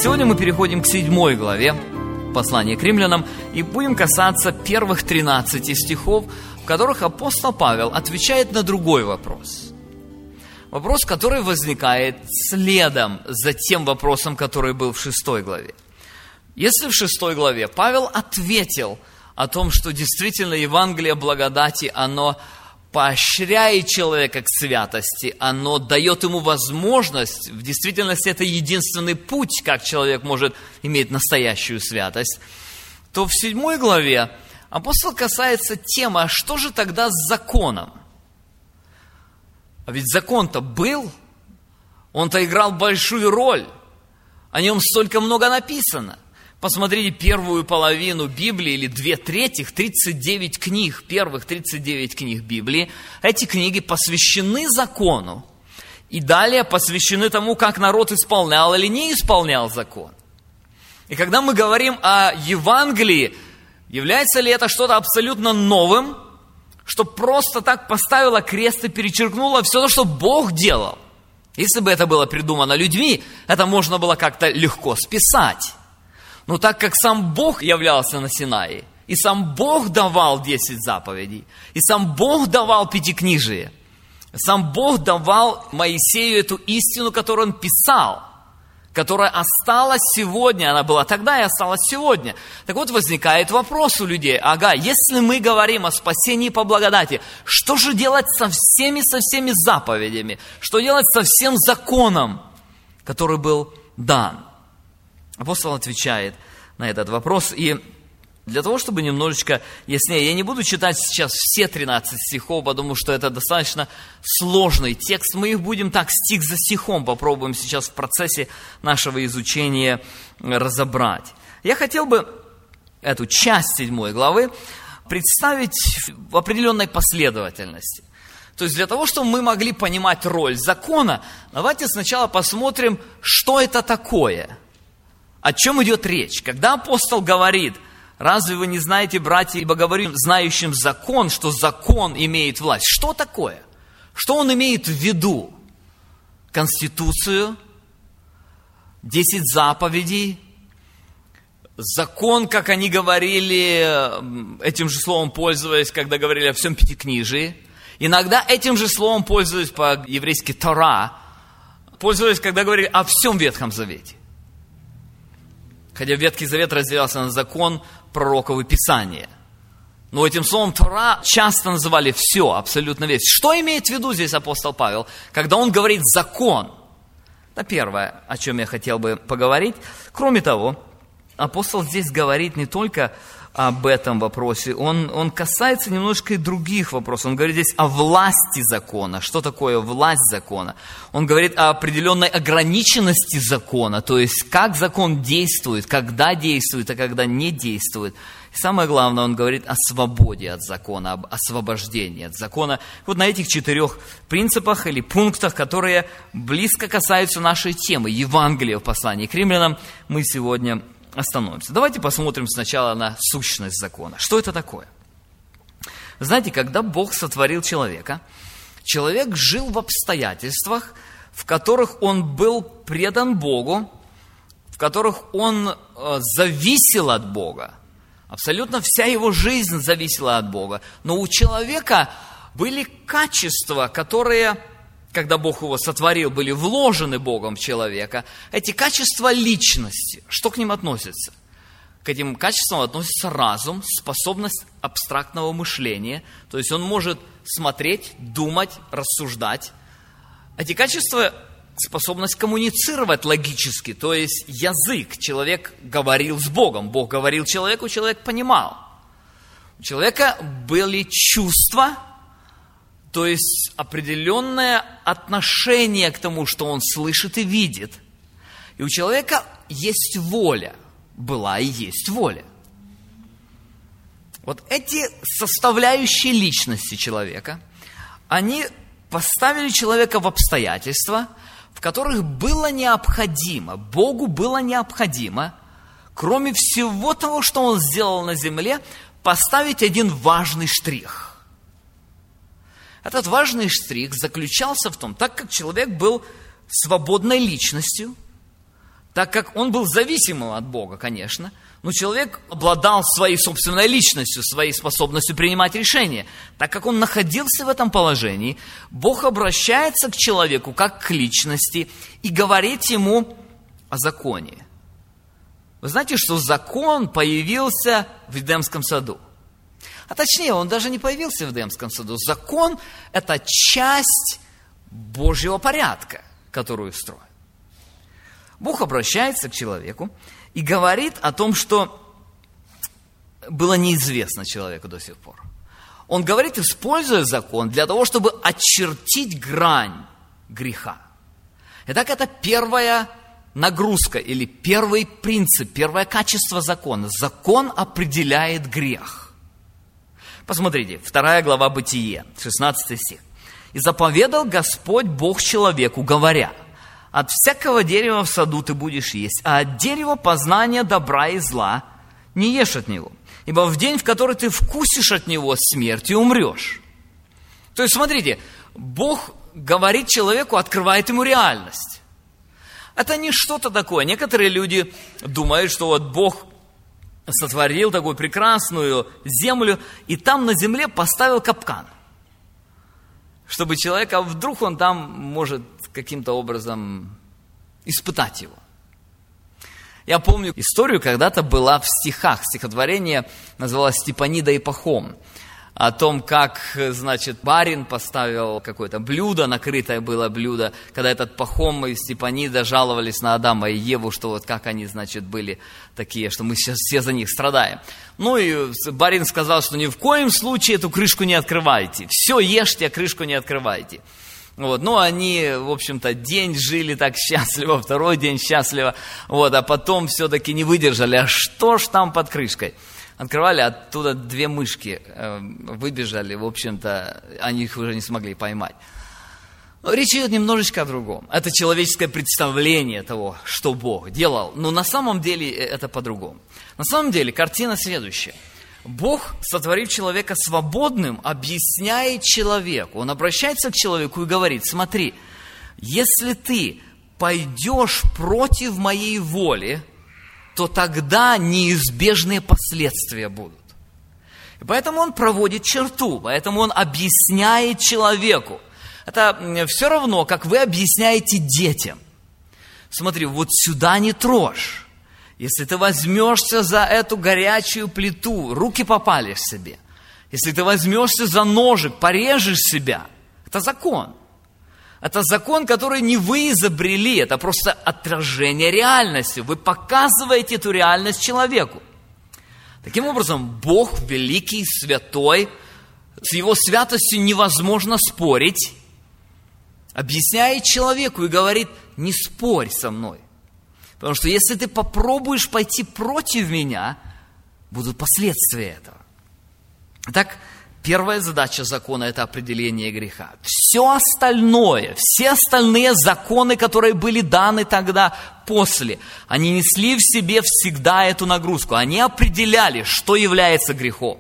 Сегодня мы переходим к 7 главе послания к римлянам и будем касаться первых 13 стихов, в которых апостол Павел отвечает на другой вопрос. Вопрос, который возникает следом за тем вопросом, который был в 6 главе. Если в 6 главе Павел ответил о том, что действительно Евангелие благодати, оно поощряет человека к святости, оно дает ему возможность, в действительности это единственный путь, как человек может иметь настоящую святость, то в 7 главе апостол касается темы, а что же тогда с законом? А ведь закон-то был, он-то играл большую роль, о нем столько много написано. Посмотрите первую половину Библии, или 2/3, 39 книг, первых 39 книг Библии. Эти книги посвящены закону. И далее посвящены тому, как народ исполнял или не исполнял закон. И когда мы говорим о Евангелии, является ли это что-то абсолютно новым, что просто так поставило крест и перечеркнуло все то, что Бог делал? Если бы это было придумано людьми, это можно было как-то легко списать. Но так как сам Бог являлся на Синае, и сам Бог давал 10 заповедей, и сам Бог давал Пятикнижие, сам Бог давал Моисею эту истину, которую он писал, которая осталась сегодня, она была тогда и осталась сегодня. Так вот, возникает вопрос у людей: если мы говорим о спасении по благодати, что же делать со всеми заповедями? Что делать со всем законом, который был дан? Апостол отвечает на этот вопрос, и для того, чтобы немножечко яснее, я не буду читать сейчас все 13 стихов, потому что это достаточно сложный текст, мы их будем так стих за стихом попробуем сейчас в процессе нашего изучения разобрать. Я хотел бы эту часть 7 главы представить в определенной последовательности. То есть для того, чтобы мы могли понимать роль закона, давайте сначала посмотрим, что это такое. О чем идет речь? Когда апостол говорит: разве вы не знаете, братья, ибо говорю знающим закон, что закон имеет власть? Что такое? Что он имеет в виду? Конституцию, 10 заповедей, закон, как они говорили, этим же словом пользуясь, когда говорили о всем Пятикнижии. Иногда этим же словом пользуясь по-еврейски Тора, пользуясь, когда говорили о всем Ветхом Завете. Хотя Ветхий Завет разделялся на закон, пророков и Писания. Но этим словом Тора часто называли все, абсолютно весь. Что имеет в виду здесь апостол Павел, когда он говорит «закон»? Это первое, о чем я хотел бы поговорить. Кроме того, апостол здесь говорит не только об этом вопросе, он касается немножко и других вопросов. Он говорит здесь о власти закона. Что такое власть закона? Он говорит о определенной ограниченности закона, то есть как закон действует, когда действует, а когда не действует. И самое главное, он говорит о свободе от закона, об освобождении от закона. Вот на этих 4 принципах или пунктах, которые близко касаются нашей темы, Евангелия в послании к римлянам, мы сегодня остановимся. Давайте посмотрим сначала на сущность закона. Что это такое? Знаете, когда Бог сотворил человека, человек жил в обстоятельствах, в которых он был предан Богу, в которых он зависел от Бога. Абсолютно вся его жизнь зависела от Бога. Но у человека были качества, которые, когда Бог его сотворил, были вложены Богом в человека. Эти качества личности, что к ним относится? К этим качествам относится разум, способность абстрактного мышления. То есть он может смотреть, думать, рассуждать. Эти качества – способность коммуницировать логически, то есть язык. Человек говорил с Богом, Бог говорил человеку, человек понимал. У человека были чувства, то есть определенное отношение к тому, что он слышит и видит. И у человека есть воля, была и есть воля. Вот эти составляющие личности человека, они поставили человека в обстоятельства, в которых было необходимо, Богу было необходимо, кроме всего того, что Он сделал на земле, поставить один важный штрих. Этот важный штрих заключался в том, так как человек был свободной личностью, так как он был зависимым от Бога, конечно, но человек обладал своей собственной личностью, своей способностью принимать решения. Так как он находился в этом положении, Бог обращается к человеку как к личности и говорит ему о законе. Вы знаете, что закон появился в Эдемском саду? А точнее, он даже не появился в Эдемском саду. Закон – это часть Божьего порядка, которую строит. Бог обращается к человеку и говорит о том, что было неизвестно человеку до сих пор. Он говорит, используя закон для того, чтобы очертить грань греха. Итак, это первая нагрузка или первый принцип, первое качество закона. Закон определяет грех. Посмотрите, 2 глава Бытие, 16 стих. «И заповедал Господь Бог человеку, говоря: от всякого дерева в саду ты будешь есть, а от дерева познания добра и зла не ешь от него, ибо в день, в который ты вкусишь от него, смертью умрешь». То есть, смотрите, Бог говорит человеку, открывает ему реальность. Это не что-то такое. Некоторые люди думают, что вот Бог сотворил такую прекрасную землю, и там на земле поставил капкан, чтобы человек, а вдруг он там может каким-то образом испытать его. Я помню историю, когда-то была в стихах, стихотворение называлось «Степанида и Пахом», о том, как, значит, барин поставил какое-то блюдо, накрытое было блюдо, когда этот Пахом и Степанида жаловались на Адама и Еву, что вот как они, значит, были такие, что мы сейчас все за них страдаем. Ну и барин сказал, что ни в коем случае эту крышку не открывайте, все ешьте, а крышку не открывайте. Вот. Ну, они, в общем-то, день жили так счастливо, второй день счастливо, вот, а потом все-таки не выдержали. А что ж там под крышкой? Открывали, оттуда 2 мышки выбежали, в общем-то, они их уже не смогли поймать. Но речь идет немножечко о другом. Это человеческое представление того, что Бог делал, но на самом деле это по-другому. На самом деле картина следующая. Бог, сотворив человека свободным, объясняет человеку. Он обращается к человеку и говорит: смотри, если ты пойдешь против моей воли, то тогда неизбежные последствия будут. И поэтому он проводит черту, поэтому он объясняет человеку. Это все равно, как вы объясняете детям. Смотри, вот сюда не трожь. Если ты возьмешься за эту горячую плиту, руки попалишь себе. Если ты возьмешься за ножик, порежешь себя. Это закон. Это закон, который не вы изобрели, это просто отражение реальности. Вы показываете эту реальность человеку. Таким образом, Бог великий, святой, с Его святостью невозможно спорить, объясняет человеку и говорит: не спорь со мной. Потому что если ты попробуешь пойти против меня, будут последствия этого. Итак, первая задача закона – это определение греха. Все остальное, все остальные законы, которые были даны тогда после, они несли в себе всегда эту нагрузку. Они определяли, что является грехом.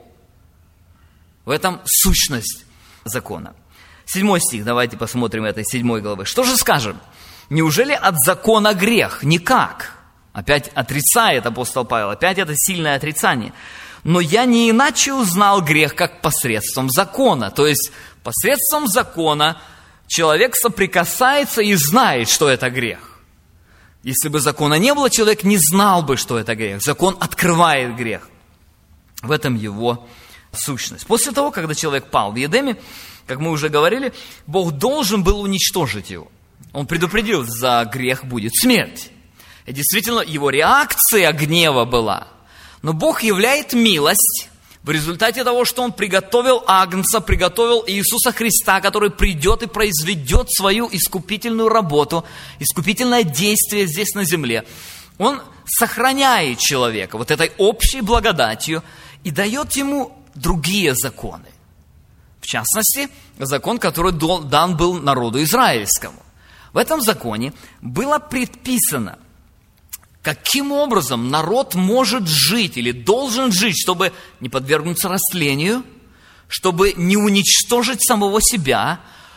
В этом сущность закона. 7 стих, давайте посмотрим этой 7 главы. Что же скажем? Неужели от закона грех? Никак. Опять отрицает апостол Павел, опять это сильное отрицание. Но я не иначе узнал грех, как посредством закона. То есть, посредством закона человек соприкасается и знает, что это грех. Если бы закона не было, человек не знал бы, что это грех. Закон открывает грех. В этом его сущность. После того, когда человек пал в Едеме, как мы уже говорили, Бог должен был уничтожить его. Он предупредил, за грех будет смерть. И действительно, его реакция гнева была. Но Бог являет милость в результате того, что Он приготовил Агнца, приготовил Иисуса Христа, который придет и произведет свою искупительную работу, искупительное действие здесь на земле. Он сохраняет человека вот этой общей благодатью и дает ему другие законы. В частности, закон, который дан был народу израильскому. В этом законе было предписано, каким образом народ может жить или должен жить, чтобы не подвергнуться растлению, чтобы не уничтожить самого себя,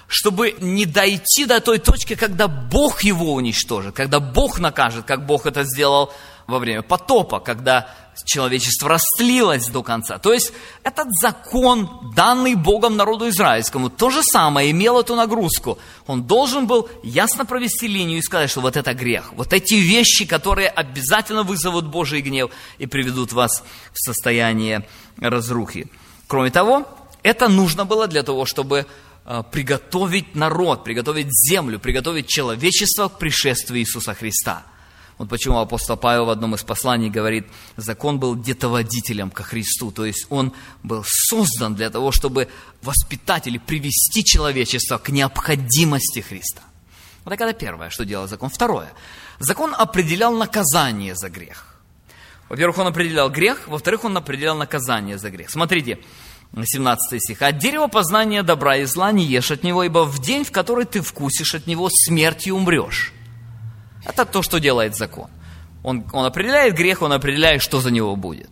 чтобы не дойти до той точки, когда Бог его уничтожит, когда Бог накажет, как Бог это сделал во время потопа, когда человечество растлилось до конца. То есть этот закон, данный Богом народу израильскому, то же самое имел эту нагрузку. Он должен был ясно провести линию и сказать, что вот это грех. Вот эти вещи, которые обязательно вызовут Божий гнев и приведут вас в состояние разрухи. Кроме того, это нужно было для того, чтобы приготовить народ, приготовить землю, приготовить человечество к пришествию Иисуса Христа. Вот почему апостол Павел в одном из посланий говорит, закон был детоводителем ко Христу, то есть он был создан для того, чтобы воспитать или привести человечество к необходимости Христа. Вот это первое, что делал закон. Второе. Закон определял наказание за грех. Во-первых, он определял грех, во-вторых, он определял наказание за грех. Смотрите, 17 стих. «От дерева познания добра и зла не ешь от него, ибо в день, в который ты вкусишь от него, смертью умрешь». Это то, что делает закон. Он определяет грех, он определяет, что за него будет.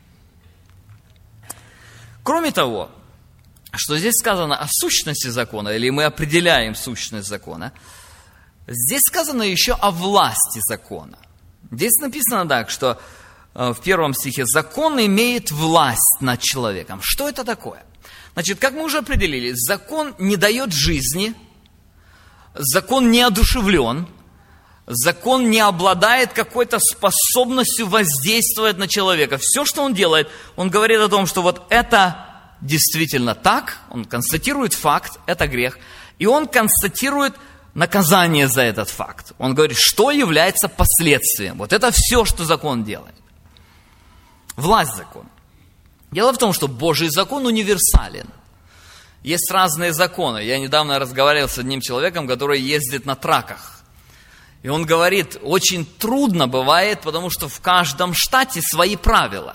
Кроме того, что здесь сказано о сущности закона, или мы определяем сущность закона, здесь сказано еще о власти закона. Здесь написано так, что в 1 стихе «закон имеет власть над человеком». Что это такое? Значит, как мы уже определили, закон не дает жизни, закон не одушевлен, закон не обладает какой-то способностью воздействовать на человека. Все, что он делает, он говорит о том, что вот это действительно так, он констатирует факт, это грех, и он констатирует наказание за этот факт. Он говорит, что является последствием. Вот это все, что закон делает. Власть закона. Дело в том, что Божий закон универсален. Есть разные законы. Я недавно разговаривал с одним человеком, который ездит на траках. И он говорит, очень трудно бывает, потому что в каждом штате свои правила.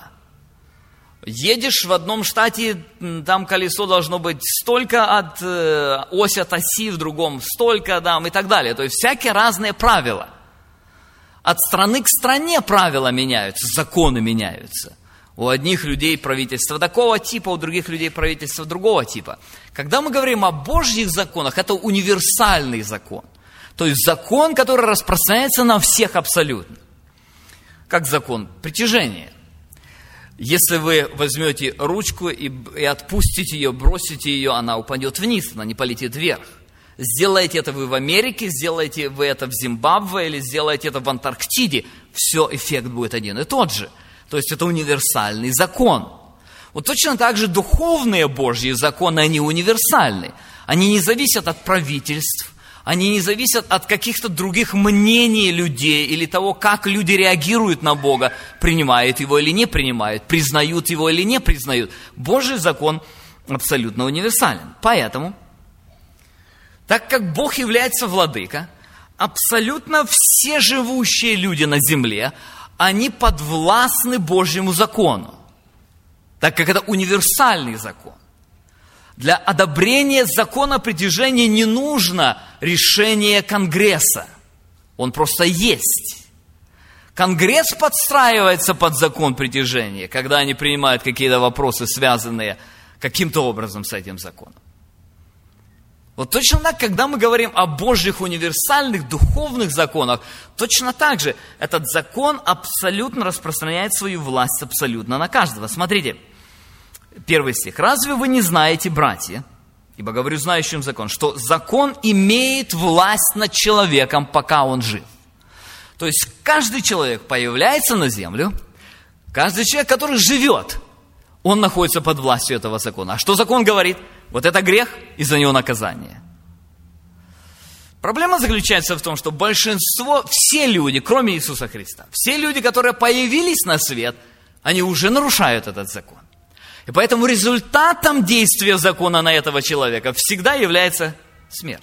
Едешь в одном штате, там колесо должно быть столько от оси от оси, в другом столько, да, и так далее. То есть всякие разные правила. От страны к стране правила меняются, законы меняются. У одних людей правительство такого типа, у других людей правительство другого типа. Когда мы говорим о Божьих законах, это универсальный закон. То есть закон, который распространяется на всех абсолютно. Как закон притяжения. Если вы возьмете ручку и отпустите ее, бросите ее, она упадет вниз, она не полетит вверх. Сделаете это вы в Америке, сделаете вы это в Зимбабве или сделаете это в Антарктиде, все, эффект будет один и тот же. То есть это универсальный закон. Вот точно так же духовные Божьи законы, они универсальны. Они не зависят от правительств, они не зависят от каких-то других мнений людей или того, как люди реагируют на Бога, принимают его или не принимают, признают его или не признают. Божий закон абсолютно универсален. Поэтому, так как Бог является владыка, абсолютно все живущие люди на земле, они подвластны Божьему закону, так как это универсальный закон. Для одобрения закона притяжения не нужно решение Конгресса. Он просто есть. Конгресс подстраивается под закон притяжения, когда они принимают какие-то вопросы, связанные каким-то образом с этим законом. Вот точно так, когда мы говорим о Божьих универсальных духовных законах, точно так же этот закон абсолютно распространяет свою власть абсолютно на каждого. Смотрите. 1 стих. «Разве вы не знаете, братья, ибо говорю знающим закон, что закон имеет власть над человеком, пока он жив?» То есть каждый человек появляется на землю, каждый человек, который живет, он находится под властью этого закона. А что закон говорит? Вот это грех, и за него наказание. Проблема заключается в том, что большинство, все люди, кроме Иисуса Христа, все люди, которые появились на свет, они уже нарушают этот закон. И поэтому результатом действия закона на этого человека всегда является смерть.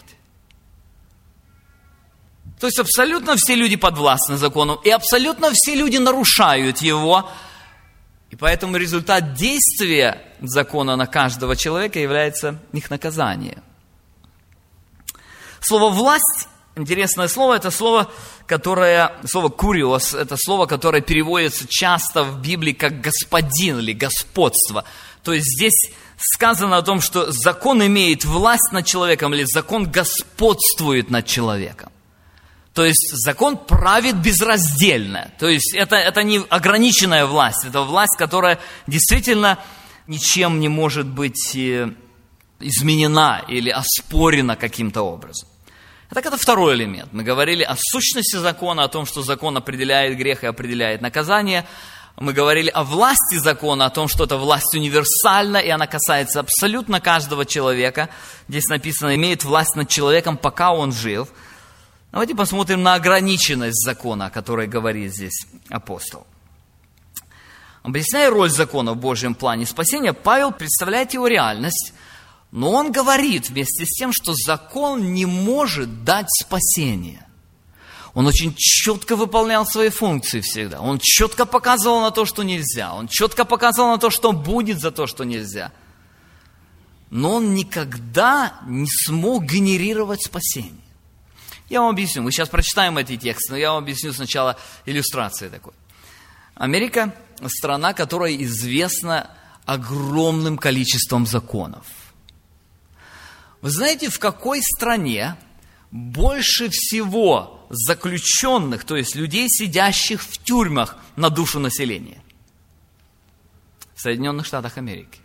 То есть абсолютно все люди подвластны закону, и абсолютно все люди нарушают его. И поэтому результат действия закона на каждого человека является их наказание. Слово «власть» Интересное слово, это слово «куриос», это слово, которое переводится часто в Библии как «господин» или «господство». То есть здесь сказано о том, что закон имеет власть над человеком, или закон господствует над человеком. То есть закон правит безраздельно. То есть это не ограниченная власть, это власть, которая действительно ничем не может быть изменена или оспорена каким-то образом. Так это второй элемент. Мы говорили о сущности закона, о том, что закон определяет грех и определяет наказание. Мы говорили о власти закона, о том, что это власть универсальна, и она касается абсолютно каждого человека. Здесь написано, имеет власть над человеком, пока он жив. Давайте посмотрим на ограниченность закона, о которой говорит здесь апостол. Объясняя роль закона в Божьем плане спасения, Павел представляет его реальность, но он говорит вместе с тем, что закон не может дать спасение. Он очень четко выполнял свои функции всегда. Он четко показывал на то, что нельзя. Он четко показывал на то, что будет за то, что нельзя. Но он никогда не смог генерировать спасение. Я вам объясню. Мы сейчас прочитаем эти тексты, но я вам объясню сначала иллюстрацией такой. Америка – страна, которая известна огромным количеством законов. Вы знаете, в какой стране больше всего заключенных, то есть людей, сидящих в тюрьмах, на душу населения? В Соединенных Штатах Америки.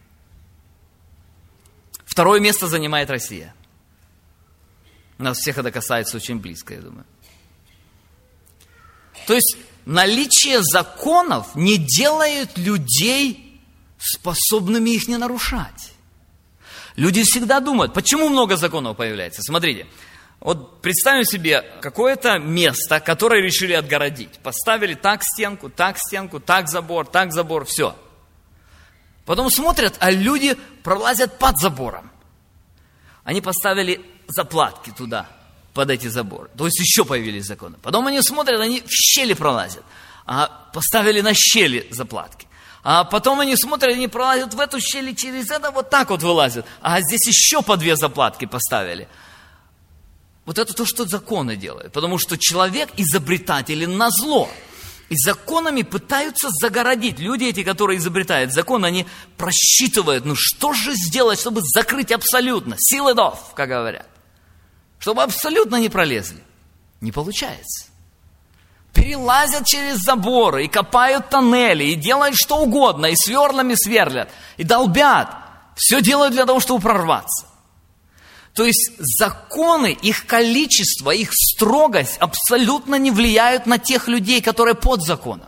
Второе место занимает Россия. Нас всех это касается очень близко, я думаю. То есть наличие законов не делает людей способными их не нарушать. Люди всегда думают, почему много законов появляется? Смотрите, вот представим себе какое-то место, которое решили отгородить. Поставили так стенку, так забор, все. Потом смотрят, а люди пролазят под забором. Они поставили заплатки туда, под эти заборы. То есть еще появились законы. Потом они смотрят, они в щели пролазят. Поставили на щели заплатки. А потом они смотрят, они пролазят в эту щель, через это вот так вот вылазят. А здесь еще по 2 заплатки поставили. Вот это то, что законы делают. Потому что человек изобретатель назло. И законами пытаются загородить. Люди эти, которые изобретают закон, они просчитывают, что же сделать, чтобы закрыть абсолютно. Seal it off, как говорят. Чтобы абсолютно не пролезли. Не получается. Перелазят через заборы, и копают тоннели, и делают что угодно, и сверлами сверлят, и долбят. Все делают для того, чтобы прорваться. То есть законы, их количество, их строгость абсолютно не влияют на тех людей, которые под законом.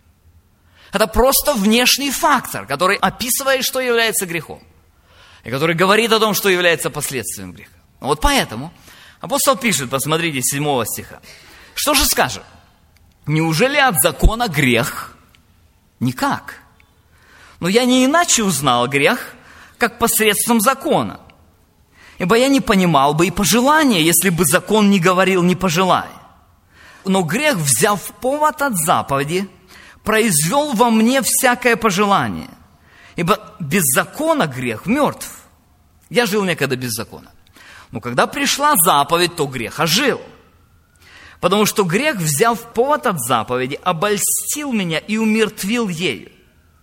Это просто внешний фактор, который описывает, что является грехом. И который говорит о том, что является последствием греха. Вот поэтому апостол пишет, посмотрите, 7 стиха. Что же скажем? Неужели от закона грех? Никак. Но я не иначе узнал грех, как посредством закона. Ибо я не понимал бы и пожелания, если бы закон не говорил «не пожелай». Но грех, взяв повод от заповеди, произвел во мне всякое пожелание. Ибо без закона грех мертв. Я жил некогда без закона. Но когда пришла заповедь, то грех ожил. Потому что грех, взяв повод от заповеди, обольстил меня и умертвил ею.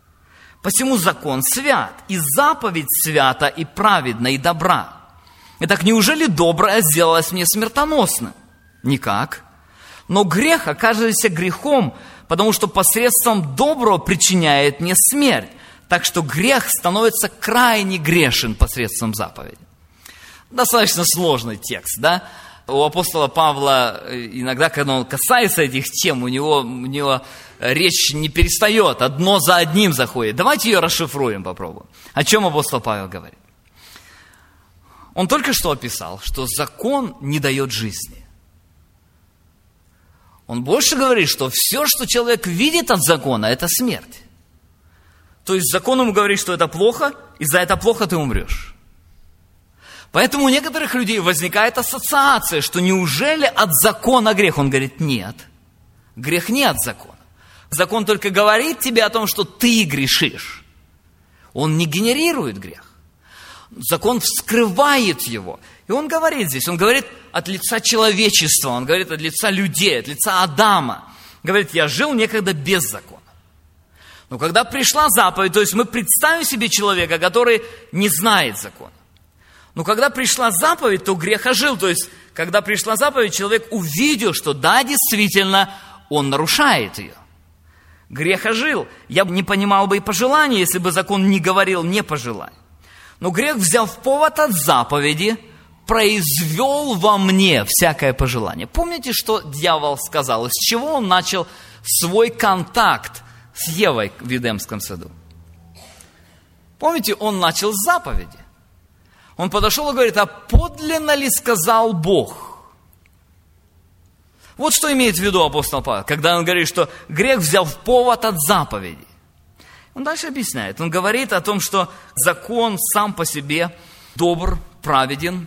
Посему закон свят, и заповедь свята, и праведна, и добра. Итак, неужели доброе сделалось мне смертоносным? Никак. Но грех окажется грехом, потому что посредством доброго причиняет мне смерть. Так что грех становится крайне грешен посредством заповеди. Достаточно сложный текст, да? У апостола Павла иногда, когда он касается этих тем, у него речь не перестает, одно за одним заходит. Давайте ее расшифруем, попробуем. О чем апостол Павел говорит? Он только что описал, что закон не дает жизни. Он больше говорит, что все, что человек видит от закона, это смерть. То есть закон ему говорит, что это плохо, и за это плохо ты умрешь. Поэтому у некоторых людей возникает ассоциация, что неужели от закона грех? Он говорит, нет, грех не от закона. Закон только говорит тебе о том, что ты грешишь. Он не генерирует грех. Закон вскрывает его И он говорит здесь, он говорит от лица человечества, он говорит от лица людей, от лица Адама. Говорит, я жил некогда без закона. Но когда пришла заповедь, то есть мы представим себе человека, который не знает закона. Но когда пришла заповедь, то грех ожил. То есть, когда пришла заповедь, человек увидел, что да, действительно, он нарушает ее. Грех ожил. Я бы не понимал бы и пожелания, если бы закон не говорил «не пожелай». Но грех, взяв повод от заповеди, произвел во мне всякое пожелание. Помните, что дьявол сказал? Из чего он начал свой контакт с Евой в Эдемском саду? Помните, он начал с заповеди. Он подошел и говорит, а подлинно ли сказал Бог? Вот что имеет в виду апостол Павел, когда он говорит, что грех взял в повод от заповеди. Он дальше объясняет. Он говорит о том, что закон сам по себе добр, праведен.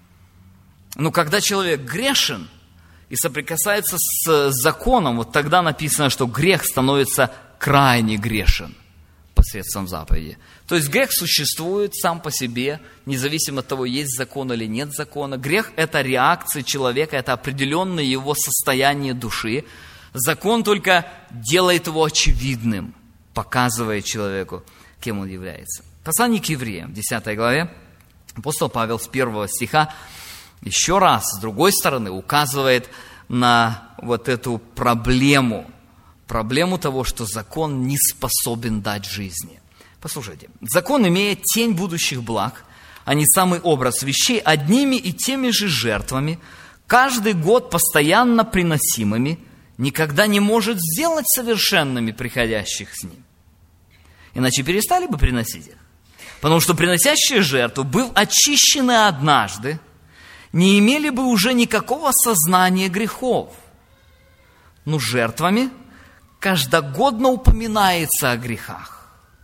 Но когда человек грешен и соприкасается с законом, вот тогда написано, что грех становится крайне грешен посредством заповеди. То есть грех существует сам по себе, независимо от того, есть закон или нет закона. Грех – это реакция человека, это определенное его состояние души. Закон только делает его очевидным, показывая человеку, кем он является. Послание к евреям, 10 главе, апостол Павел с 1 стиха еще раз, с другой стороны, указывает на вот эту проблему того, что закон не способен дать жизни. Послушайте, закон имеет тень будущих благ, а не самый образ вещей, одними и теми же жертвами, каждый год постоянно приносимыми, никогда не может сделать совершенными приходящих с ним. Иначе перестали бы приносить их. Потому что приносящие жертву, быв очищены однажды, не имели бы уже никакого сознания грехов. Но жертвами каждогодно упоминается о грехах.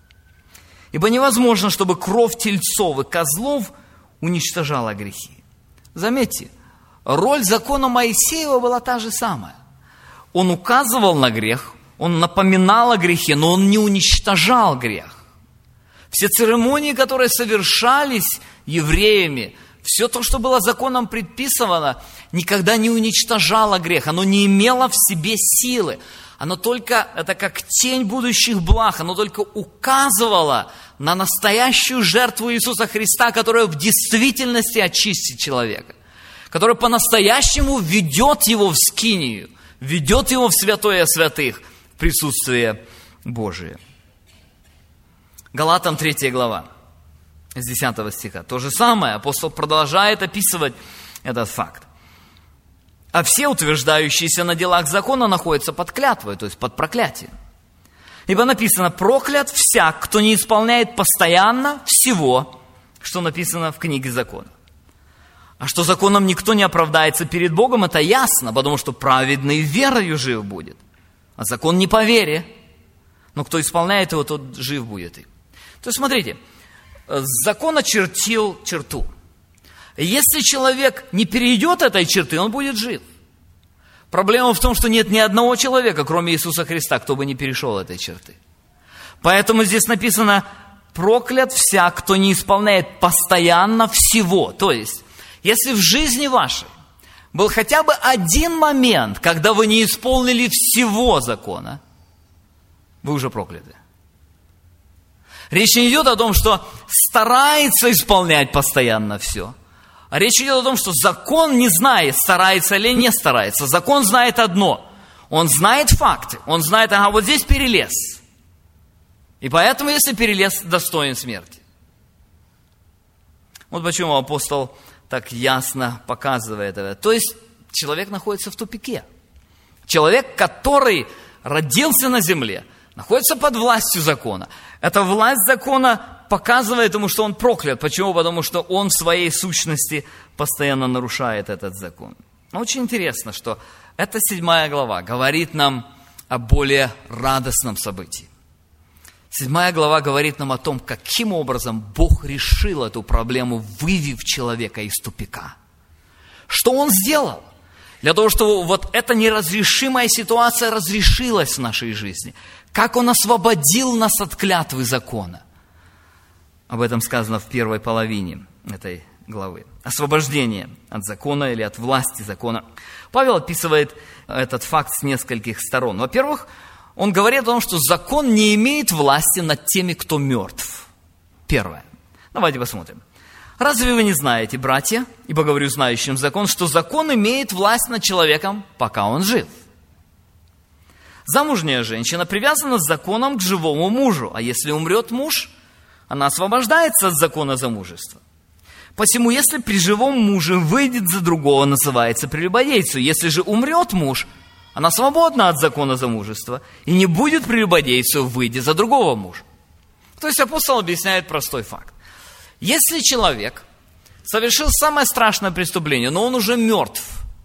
Ибо невозможно, чтобы кровь тельцов и козлов уничтожала грехи. Заметьте, роль закона Моисеева была та же самая. Он указывал на грех, он напоминал о грехе, но он не уничтожал грех. Все церемонии, которые совершались евреями, все то, что было законом предписано, никогда не уничтожало грех. Оно не имело в себе силы. Оно только, это как тень будущих благ, оно только указывало на настоящую жертву Иисуса Христа, которая в действительности очистит человека, которая по-настоящему ведет его в скинию, ведет его в святое святых, в присутствие Божие. Галатам 3 глава, с 10 стиха. То же самое, апостол продолжает описывать этот факт. А все утверждающиеся на делах закона находятся под клятвой, то есть под проклятием. Ибо написано, проклят всяк, кто не исполняет постоянно всего, что написано в книге закона. А что законом никто не оправдается перед Богом, это ясно, потому что праведный верою жив будет. А закон не по вере, но кто исполняет его, тот жив будет. То есть, смотрите, закон очертил черту. Если человек не перейдет этой черты, он будет жив. Проблема в том, что нет ни одного человека, кроме Иисуса Христа, кто бы не перешел этой черты. Поэтому здесь написано, проклят всяк, кто не исполняет постоянно всего. То есть, если в жизни вашей был хотя бы один момент, когда вы не исполнили всего закона, вы уже прокляты. Речь не идет о том, что старается исполнять постоянно все. А речь идет о том, что закон не знает, старается или не старается. Закон знает одно. Он знает факты. Он знает, ага, вот здесь перелез. И поэтому, если перелез, достоин смерти. Вот почему апостол так ясно показывает это. То есть, человек находится в тупике. Человек, который родился на земле, находится под властью закона. Эта власть закона показывает ему, что он проклят. Почему? Потому что он в своей сущности постоянно нарушает этот закон. Очень интересно, что эта 7 глава говорит нам о более радостном событии. 7 глава говорит нам о том, каким образом Бог решил эту проблему, вывев человека из тупика. Что Он сделал? Для того, чтобы вот эта неразрешимая ситуация разрешилась в нашей жизни. Как Он освободил нас от клятвы закона. Об этом сказано в первой половине этой главы. Освобождение от закона или от власти закона. Павел описывает этот факт с нескольких сторон. Во-первых, он говорит о том, что закон не имеет власти над теми, кто мертв. Первое. Давайте посмотрим. Разве вы не знаете, братья, ибо говорю знающим закон, что закон имеет власть над человеком, пока он жив? Замужняя женщина привязана с законом к живому мужу, а если умрет муж, она освобождается от закона замужества. Посему, если при живом муже выйдет за другого, называется прелюбодейцем. Если же умрет муж, она свободна от закона замужества и не будет прелюбодейцем, выйдя за другого мужа. То есть апостол объясняет простой факт. Если человек совершил самое страшное преступление, но он уже мертв,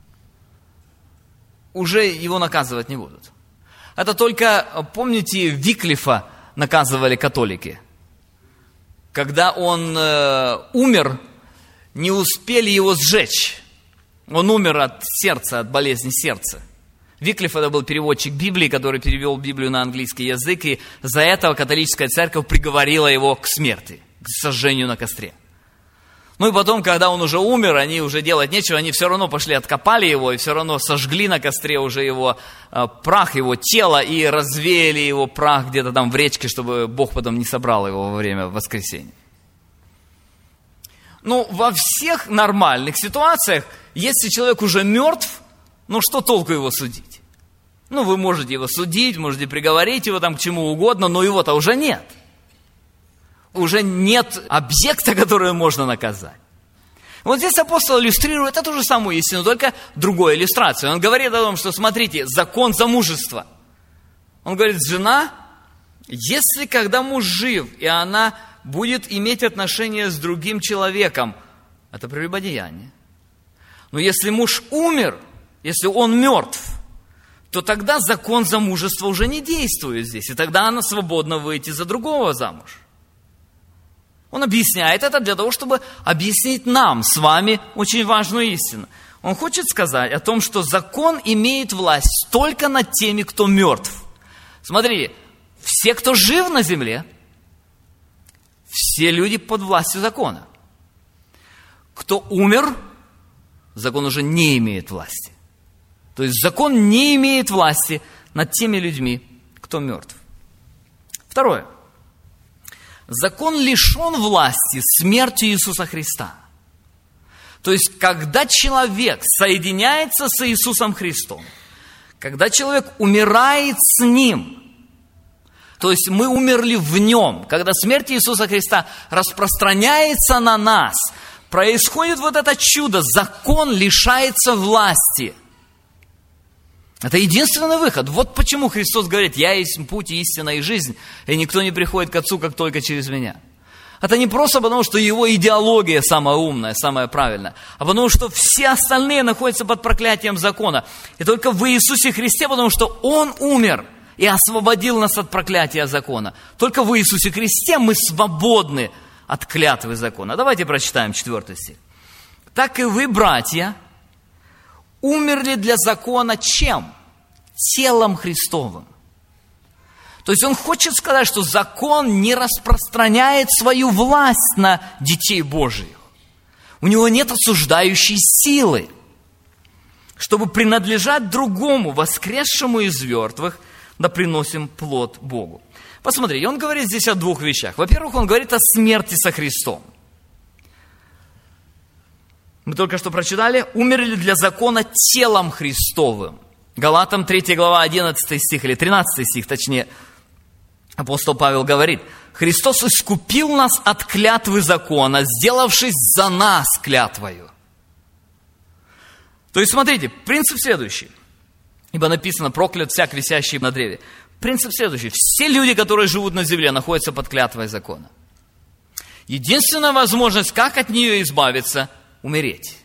уже его наказывать не будут. Это только, помните, Виклифа наказывали католики. Когда он умер, не успели его сжечь. Он умер от сердца, от болезни сердца. Виклиф это был переводчик Библии, который перевел Библию на английский язык, и за это католическая церковь приговорила его к смерти, к сожжению на костре. Ну и потом, когда он уже умер, они уже делать нечего, они все равно пошли, откопали его, и все равно сожгли на костре уже его прах, его тело, и развеяли его прах где-то там в речке, чтобы Бог потом не собрал его во время воскресения. Ну, во всех нормальных ситуациях, если человек уже мертв, ну что толку его судить? Ну, вы можете его судить, можете приговорить его там к чему угодно, но его-то уже нет. Уже нет объекта, который можно наказать. Вот здесь апостол иллюстрирует эту же самую истину, только другой иллюстрацией. Он говорит о том, что, смотрите, закон замужества. Он говорит, жена, если когда муж жив, и она будет иметь отношения с другим человеком, это прелюбодеяние. Но если муж умер, если он мертв, то тогда закон замужества уже не действует здесь, и тогда она свободна выйти за другого замуж. Он объясняет это для того, чтобы объяснить нам с вами очень важную истину. Он хочет сказать о том, что закон имеет власть только над теми, кто мертв. Смотрите, все, кто жив на земле, все люди под властью закона. Кто умер, закон уже не имеет власти. То есть закон не имеет власти над теми людьми, кто мертв. Второе. Закон лишен власти смертью Иисуса Христа. То есть, когда человек соединяется с Иисусом Христом, когда человек умирает с Ним, то есть мы умерли в Нем, когда смерть Иисуса Христа распространяется на нас, происходит вот это чудо, закон лишается власти. Это единственный выход. Вот почему Христос говорит, «Я есть путь, истина и жизнь, и никто не приходит к Отцу, как только через Меня». Это не просто потому, что Его идеология самая умная, самая правильная, а потому что все остальные находятся под проклятием закона. И только в Иисусе Христе, потому что Он умер и освободил нас от проклятия закона. Только в Иисусе Христе мы свободны от клятвы закона. Давайте прочитаем 4 стих. «Так и вы, братья, умерли для закона чем? Телом Христовым». То есть он хочет сказать, что закон не распространяет свою власть на детей Божьих. У него нет осуждающей силы, чтобы принадлежать другому, воскресшему из мертвых, да приносим плод Богу. Посмотрите, он говорит здесь о двух вещах. Во-первых, он говорит о смерти со Христом. Мы только что прочитали, умерли для закона телом Христовым. Галатам 3 глава 11 стих, или 13 стих, точнее, апостол Павел говорит, Христос искупил нас от клятвы закона, сделавшись за нас клятвою. То есть, смотрите, принцип следующий. Ибо написано, проклят всяк висящий на древе. Принцип следующий. Все люди, которые живут на земле, находятся под клятвой закона. Единственная возможность, как от нее избавиться – умереть.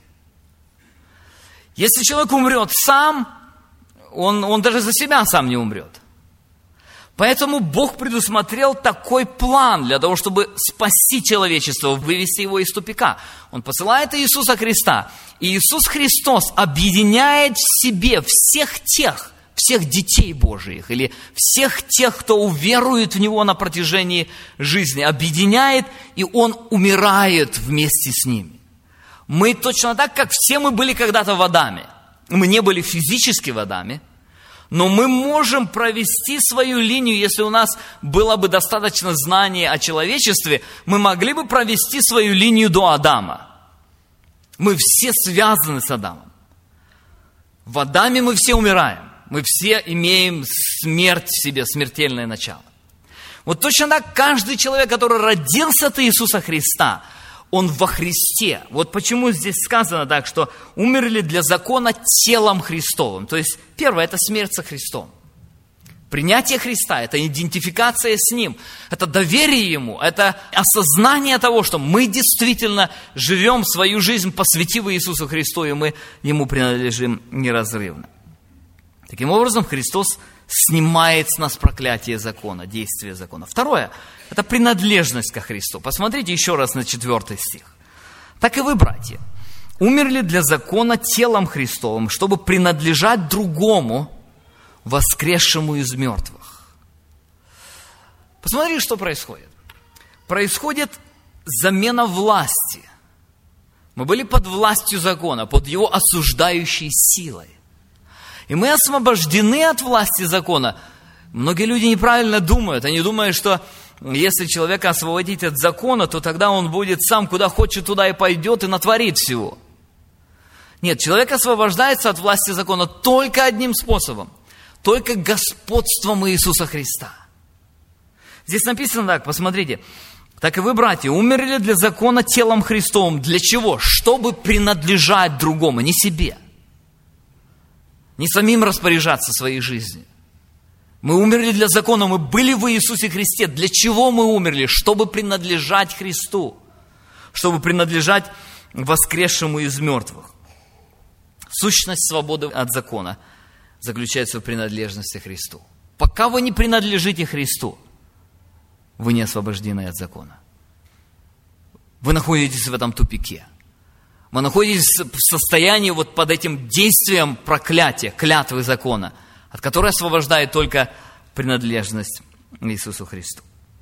Если человек умрет сам, он даже за себя сам не умрет. Поэтому Бог предусмотрел такой план для того, чтобы спасти человечество, вывести его из тупика. Он посылает Иисуса Христа. И Иисус Христос объединяет в себе всех детей Божиих, или всех тех, кто уверует в Него на протяжении жизни, объединяет, и Он умирает вместе с ними. Мы точно так, как все мы были когда-то в Адаме. Мы не были физически в Адаме, но мы можем провести свою линию, если у нас было бы достаточно знания о человечестве, мы могли бы провести свою линию до Адама. Мы все связаны с Адамом. В Адаме мы все умираем. Мы все имеем смерть в себе, смертельное начало. Вот точно так каждый человек, который родился от Иисуса Христа, он во Христе. Вот почему здесь сказано так, что умерли для закона телом Христовым. То есть, первое, это смерть со Христом. Принятие Христа, это идентификация с Ним, это доверие Ему, это осознание того, что мы действительно живем свою жизнь, посвятив Иисусу Христу, и мы Ему принадлежим неразрывно. Таким образом, Христос снимает с нас проклятие закона, действие закона. Второе, это принадлежность ко Христу. Посмотрите еще раз на 4 стих. «Так и вы, братья, умерли для закона телом Христовым, чтобы принадлежать другому, воскресшему из мертвых». Посмотрите, что происходит. Происходит замена власти. Мы были под властью закона, под его осуждающей силой. И мы освобождены от власти закона. Многие люди неправильно думают. Они думают, что если человека освободить от закона, то тогда он будет сам куда хочет, туда и пойдет, и натворит всего. Нет, человек освобождается от власти закона только одним способом. Только господством Иисуса Христа. Здесь написано так, посмотрите. «Так и вы, братья, умерли для закона телом Христовым». Для чего? Чтобы принадлежать другому, не себе. Не самим распоряжаться своей жизнью. Мы умерли для закона, мы были в Иисусе Христе. Для чего мы умерли? Чтобы принадлежать Христу. Чтобы принадлежать воскресшему из мертвых. Сущность свободы от закона заключается в принадлежности Христу. Пока вы не принадлежите Христу, вы не освобождены от закона. Вы находитесь в этом тупике. Вы находитесь в состоянии вот под этим действием проклятия, клятвы закона, от которой освобождает только принадлежность Иисусу Христу.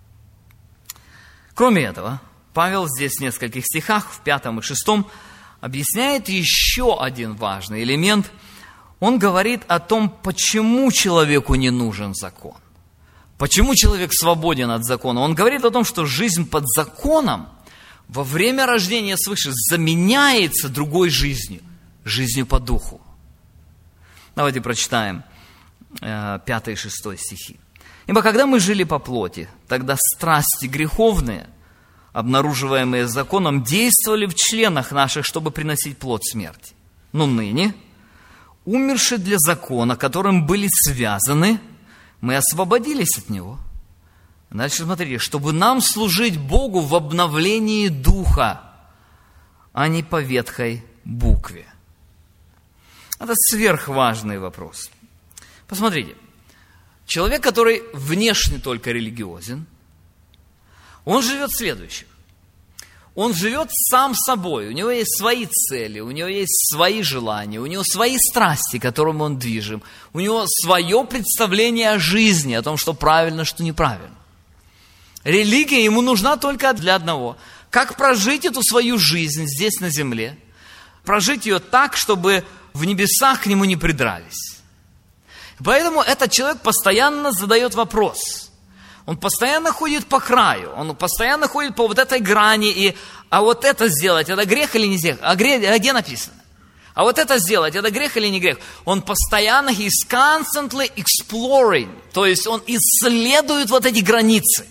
Кроме этого, Павел здесь в нескольких стихах, в 5 и 6, объясняет еще один важный элемент. Он говорит о том, почему человеку не нужен закон. Почему человек свободен от закона. Он говорит о том, что жизнь под законом во время рождения свыше заменяется другой жизнью, жизнью по духу. Давайте прочитаем 5 и 6 стихи. «Ибо когда мы жили по плоти, тогда страсти греховные, обнаруживаемые законом, действовали в членах наших, чтобы приносить плод смерти. Но ныне, умерши для закона, которым были связаны, мы освободились от него». Дальше смотрите, чтобы нам служить Богу в обновлении духа, а не по ветхой букве. Это сверхважный вопрос. Посмотрите, человек, который внешне только религиозен, он живет следующим. Он живет сам собой, у него есть свои цели, у него есть свои желания, у него свои страсти, которым он движим, у него свое представление о жизни, о том, что правильно, что неправильно. Религия ему нужна только для одного. Как прожить эту свою жизнь здесь на земле, прожить ее так, чтобы в небесах к нему не придрались. Поэтому этот человек постоянно задает вопрос. Он постоянно ходит по краю, он постоянно ходит по вот этой грани, а вот это сделать, это грех или не грех? А где написано? А вот это сделать, это грех или не грех? Он постоянно, he's constantly exploring, то есть он исследует вот эти границы.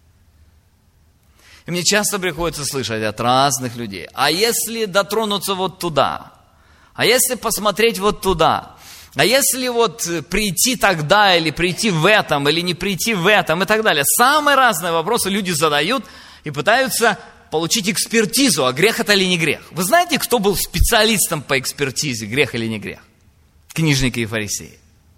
И мне часто приходится слышать от разных людей, а если дотронуться вот туда, а если посмотреть вот туда, а если вот прийти тогда, или прийти в этом, или не прийти в этом, и так далее. Самые разные вопросы люди задают и пытаются получить экспертизу, а грех это или не грех. Вы знаете, кто был специалистом по экспертизе, грех или не грех? Книжники и фарисеи.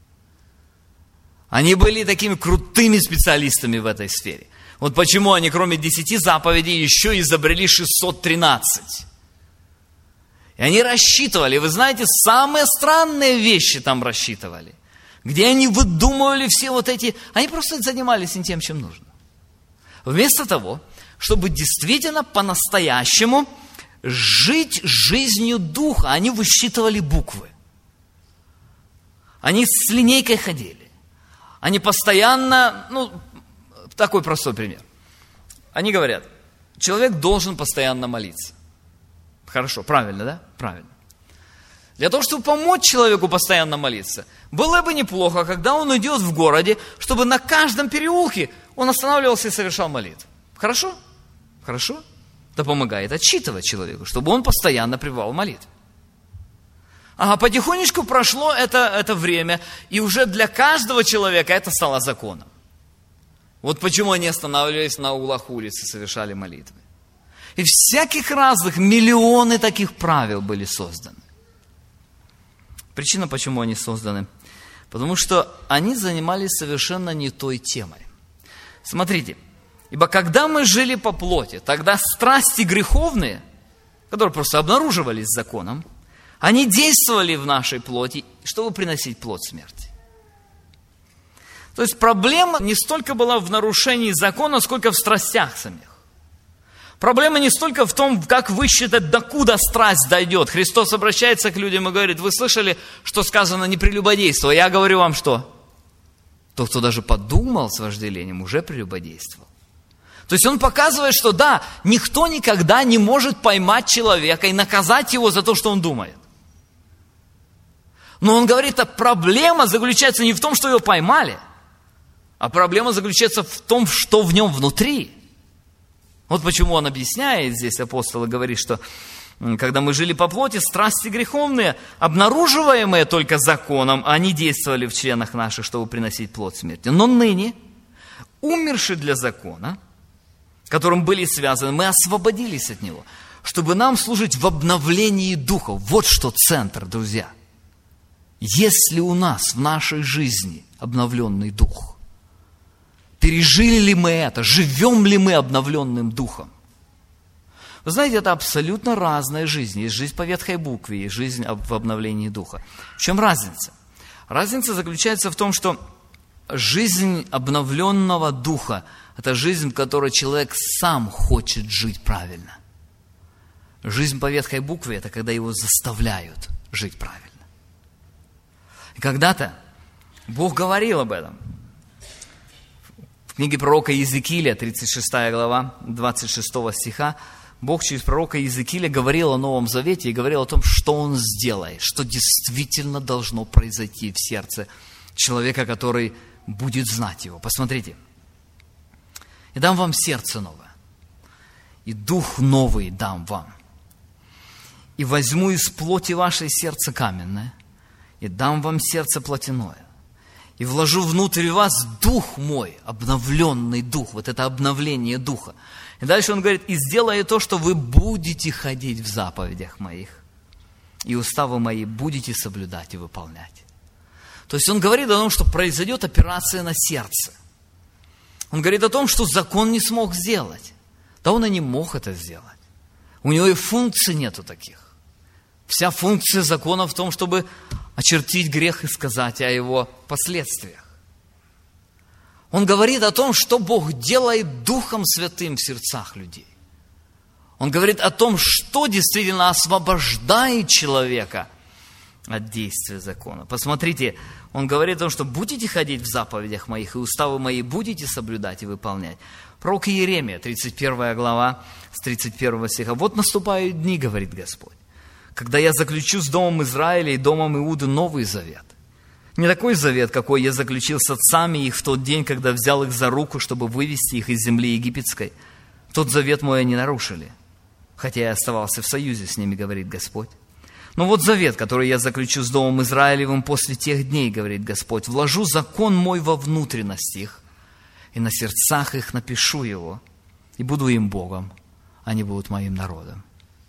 Они были такими крутыми специалистами в этой сфере. Вот почему они, кроме 10 заповедей, еще изобрели 613. И они рассчитывали, вы знаете, самые странные вещи там рассчитывали. Где они выдумывали все вот эти... Они просто занимались не тем, чем нужно. Вместо того, чтобы действительно по-настоящему жить жизнью Духа. Они высчитывали буквы. Они с линейкой ходили. Они постоянно, такой простой пример. Они говорят, человек должен постоянно молиться. Хорошо, правильно, да? Правильно. Для того, чтобы помочь человеку постоянно молиться, было бы неплохо, когда он идет в городе, чтобы на каждом переулке он останавливался и совершал молитву. Хорошо? Хорошо? Это помогает отчитывать человеку, чтобы он постоянно пребывал в молитве. Ага, потихонечку прошло это время, и уже для каждого человека это стало законом. Вот почему они останавливались на углах улиц и совершали молитвы. И всяких разных, миллионы таких правил были созданы. Причина, почему они созданы, потому что они занимались совершенно не той темой. Смотрите, ибо когда мы жили по плоти, тогда страсти греховные, которые просто обнаруживались законом, они действовали в нашей плоти, чтобы приносить плод смерти. То есть проблема не столько была в нарушении закона, сколько в страстях самих. Проблема не столько в том, как высчитать, докуда страсть дойдет. Христос обращается к людям и говорит, вы слышали, что сказано не прелюбодействуй? Я говорю вам что? Тот, кто даже подумал с вожделением, уже прелюбодействовал. То есть он показывает, что да, никто никогда не может поймать человека и наказать его за то, что он думает. Но он говорит, а проблема заключается не в том, что его поймали, а проблема заключается в том, что в нем внутри. Вот почему он объясняет здесь, апостол, и говорит, что когда мы жили по плоти, страсти греховные, обнаруживаемые только законом, они действовали в членах наших, чтобы приносить плод смерти. Но ныне, умерши для закона, которым были связаны, мы освободились от него, чтобы нам служить в обновлении духа. Вот что центр, друзья. Если у нас в нашей жизни обновленный дух, пережили ли мы это, живем ли мы обновленным духом? Вы знаете, это абсолютно разная жизнь. Есть жизнь по ветхой букве, есть жизнь в обновлении духа. В чем разница? Разница заключается в том, что жизнь обновленного духа – это жизнь, в которой человек сам хочет жить правильно. Жизнь по ветхой букве – это когда его заставляют жить правильно. И когда-то Бог говорил об этом. В книге пророка Иезекииля, 36 глава, 26 стиха, Бог через пророка Иезекииля говорил о Новом Завете и говорил о том, что Он сделает, что действительно должно произойти в сердце человека, который будет знать Его. Посмотрите. «И дам вам сердце новое, и дух новый дам вам. И возьму из плоти вашей сердце каменное, и дам вам сердце плотяное. И вложу внутрь вас дух мой, обновленный дух». Вот это обновление духа. И дальше он говорит, и сделаю то, что вы будете ходить в заповедях моих, и уставы мои будете соблюдать и выполнять. То есть он говорит о том, что произойдет операция на сердце. Он говорит о том, что закон не смог сделать. Да он и не мог это сделать. У него и функций нету таких. Вся функция закона в том, чтобы очертить грех и сказать о его последствиях. Он говорит о том, что Бог делает Духом Святым в сердцах людей. Он говорит о том, что действительно освобождает человека от действия закона. Посмотрите, он говорит о том, что будете ходить в заповедях моих, и уставы мои будете соблюдать и выполнять. Пророк Иеремия, 31 глава, с 31 стиха. «Вот наступают дни, говорит Господь, когда я заключу с домом Израиля и домом Иуды новый завет. Не такой завет, какой я заключил с отцами их в тот день, когда взял их за руку, чтобы вывести их из земли египетской. Тот завет мой они нарушили, хотя я оставался в союзе с ними, говорит Господь. Но вот завет, который я заключу с домом Израилевым после тех дней, говорит Господь, вложу закон мой во внутренность их, и на сердцах их напишу его, и буду им Богом, они будут моим народом».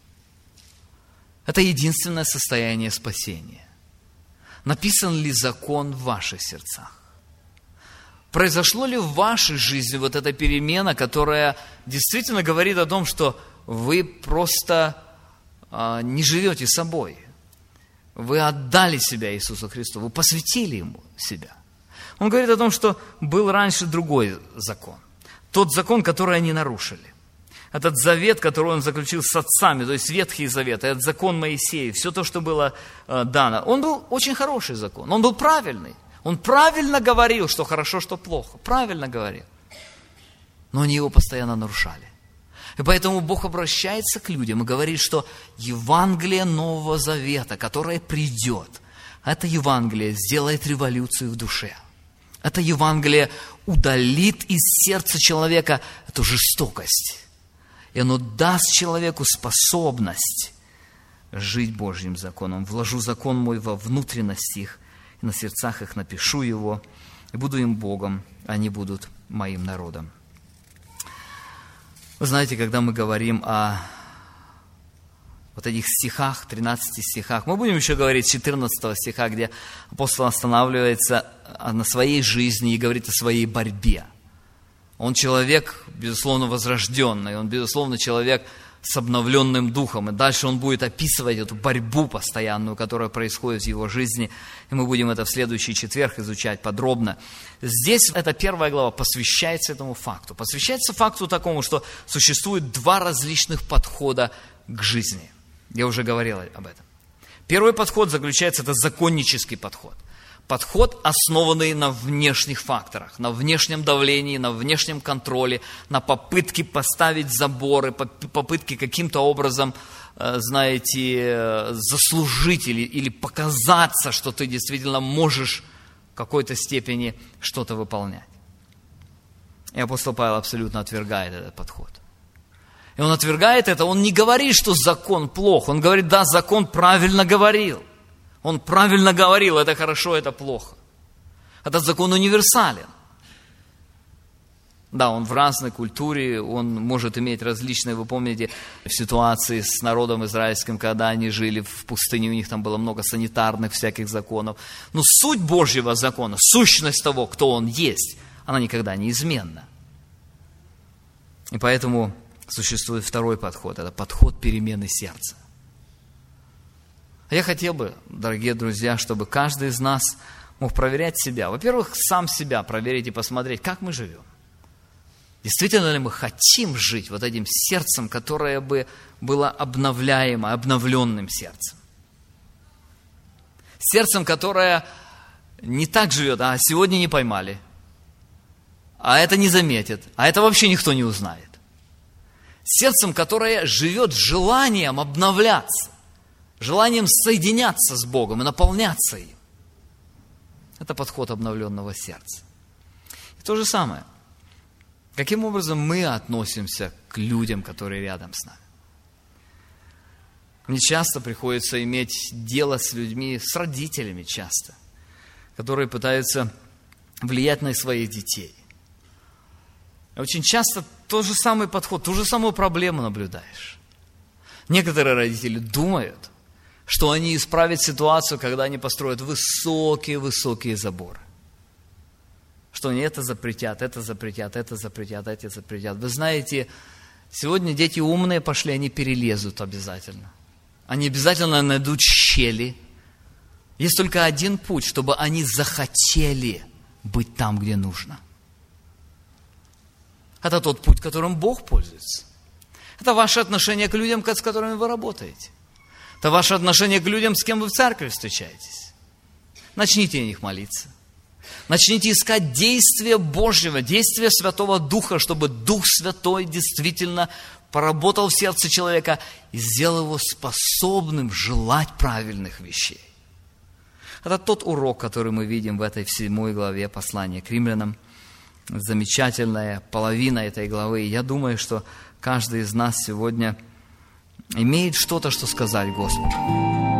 Это единственное состояние спасения. Написан ли закон в ваших сердцах? Произошло ли в вашей жизни вот эта перемена, которая действительно говорит о том, что вы просто не живете собой? Вы отдали себя Иисусу Христу, вы посвятили Ему себя. Он говорит о том, что был раньше другой закон. Тот закон, который они нарушили. Этот завет, который он заключил с отцами, то есть Ветхий Завет, этот закон Моисея, все то, что было дано, он был очень хороший закон, он был правильный. Он правильно говорил, что хорошо, что плохо. Правильно говорил. Но они его постоянно нарушали. И поэтому Бог обращается к людям и говорит, что Евангелие Нового Завета, которое придет, это Евангелие сделает революцию в душе. Это Евангелие удалит из сердца человека эту жестокость. И оно даст человеку способность жить Божьим законом. Вложу закон мой во внутренность их, и на сердцах их напишу его, и буду им Богом, они будут моим народом. Вы знаете, когда мы говорим о вот этих стихах, 13 стихах, мы будем еще говорить 14 стиха, где апостол останавливается на своей жизни и говорит о своей борьбе. Он человек, безусловно, возрожденный, он, безусловно, человек с обновленным духом. И дальше он будет описывать эту борьбу постоянную, которая происходит в его жизни. И мы будем это в следующий четверг изучать подробно. Здесь эта первая глава посвящается этому факту. Посвящается факту такому, что существует два различных подхода к жизни. Я уже говорил об этом. Первый подход заключается, это законнический подход. Подход, основанный на внешних факторах, на внешнем давлении, на внешнем контроле, на попытке поставить заборы, попытке каким-то образом, знаете, заслужить или показаться, что ты действительно можешь в какой-то степени что-то выполнять. И апостол Павел абсолютно отвергает этот подход. И он отвергает это, он не говорит, что закон плох, он говорит, да, закон правильно говорил. Он правильно говорил, это хорошо, это плохо. Этот закон универсален. Да, он в разной культуре, он может иметь различные, вы помните, ситуации с народом израильским, когда они жили в пустыне, у них там было много санитарных всяких законов. Но суть Божьего закона, сущность того, кто он есть, она никогда не изменна. И поэтому существует второй подход, это подход перемены сердца. Я хотел бы, дорогие друзья, чтобы каждый из нас мог проверять себя. Во-первых, сам себя проверить и посмотреть, как мы живем. Действительно ли мы хотим жить вот этим сердцем, которое бы было обновляемо, обновленным сердцем? Сердцем, которое не так живет, а сегодня не поймали, а это не заметит, а это вообще никто не узнает. Сердцем, которое живет желанием обновляться, желанием соединяться с Богом и наполняться им. Это подход обновленного сердца. И то же самое. Каким образом мы относимся к людям, которые рядом с нами? Мне часто приходится иметь дело с людьми, с родителями часто, которые пытаются влиять на своих детей. И очень часто тот же самый подход, ту же самую проблему наблюдаешь. Некоторые родители думают, что они исправят ситуацию, когда они построят высокие-высокие заборы. Что они это запретят, это запретят, это запретят, эти запретят. Вы знаете, сегодня дети умные пошли, они перелезут обязательно. Они обязательно найдут щели. Есть только один путь, чтобы они захотели быть там, где нужно. Это тот путь, которым Бог пользуется. Это ваше отношение к людям, с которыми вы работаете. Это ваше отношение к людям, с кем вы в церкви встречаетесь. Начните о них молиться. Начните искать действия Божьего, действия Святого Духа, чтобы Дух Святой действительно поработал в сердце человека и сделал его способным желать правильных вещей. Это тот урок, который мы видим в этой 7 главе послания к римлянам. Замечательная половина этой главы. И я думаю, что каждый из нас сегодня имеет что-то, что сказать Господу.